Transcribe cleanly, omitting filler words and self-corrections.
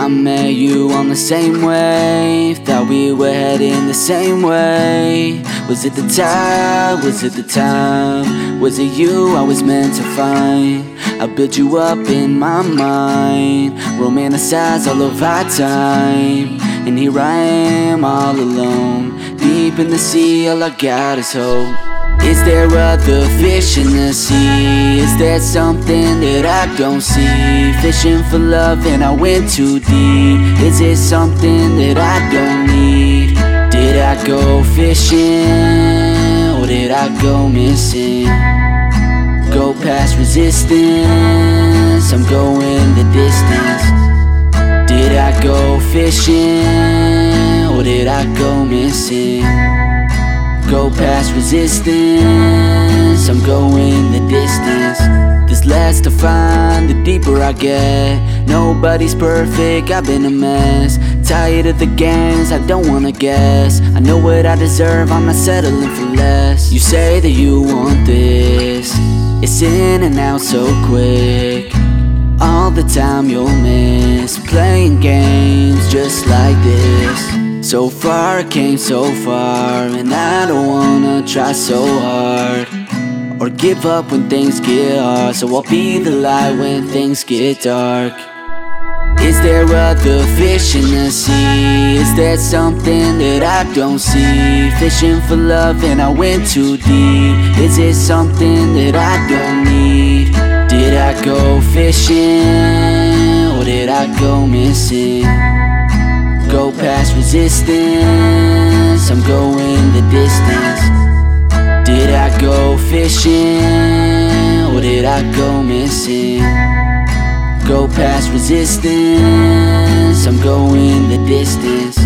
met you on the same wave, thought we were heading the same way. Was it the time? Was it the time? Was it you I was meant to find? I built you up in my mind, romanticize all of our time. And here I am all alone, deep in the sea, all I got is hope. Is there other fish in the sea? Is there something that I don't see? Fishing for love and I went too deep. Is it something that I don't need? Did I go fishing, or did I go missing? Go past resistance, I'm going the distance. Did I go fishing, or did I go missing? Go past resistance, I'm going the distance. There's less to find the deeper I get. Nobody's perfect, I've been a mess. Tired of the games, I don't wanna guess. I know what I deserve, I'm not settling for less. You say that you want this, it's in and out so quick. All the time you'll miss playing games just like this. So far, I came so far, and I don't wanna try so hard or give up when things get hard. So I'll be the light when things get dark. Is there other fish in the sea? Is there something that I don't see? Fishing for love and I went too deep. Is it something that I don't need? Did I go fishing, or did I go missing? Go past resistance, I'm going the distance. Did I go fishing, or did I go missing? Go past resistance, I'm going the distance.